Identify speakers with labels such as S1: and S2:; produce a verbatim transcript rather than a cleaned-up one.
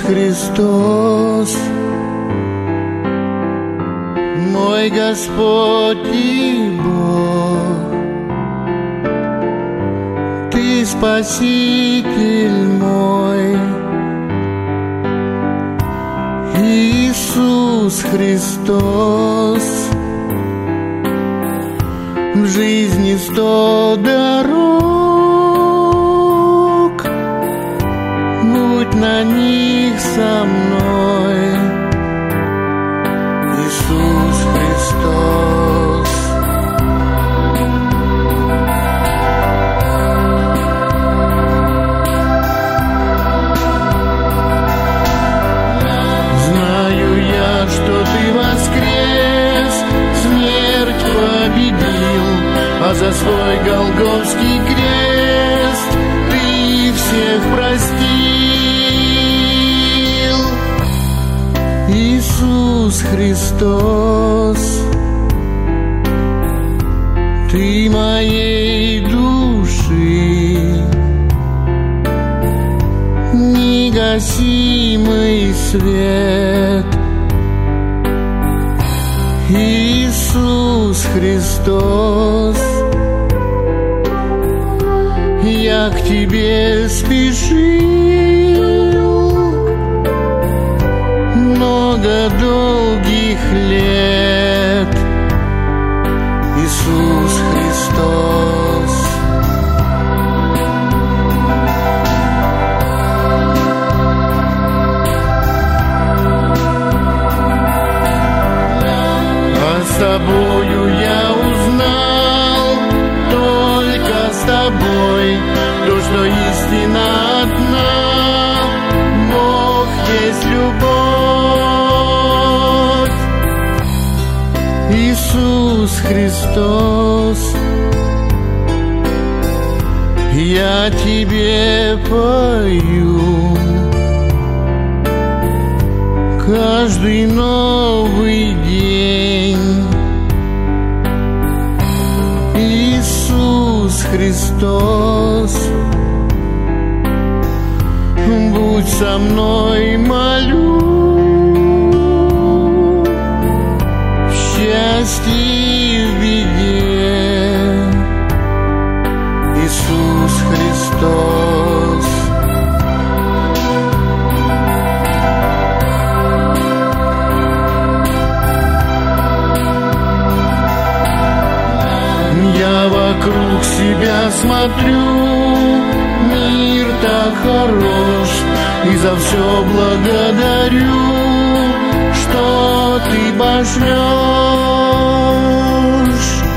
S1: Христос, мой Господь и Бог, Ты Спаситель мой, Иисус Христос. В жизни сто дорог, будь на них со мной, Иисус Христос. Знаю я, что Ты воскрес, смерть победил, а за свой голгофский крест Ты всех простил. Иисус Христос, Ты моей души негасимый свет. Иисус Христос, я к Тебе спешил много долгих лет. Иисус Христос. С Тобою я узнал, только с Тобой, то, что истина одна, Бог есть любовь. Иисус Христос, я Тебе пою каждый новый день. Иисус Христос, будь со мной, молю, в счастье и в беде. Иисус Христос. Я вокруг себя смотрю, мир так хорош, и за все благодарю, что Ты пошлешь.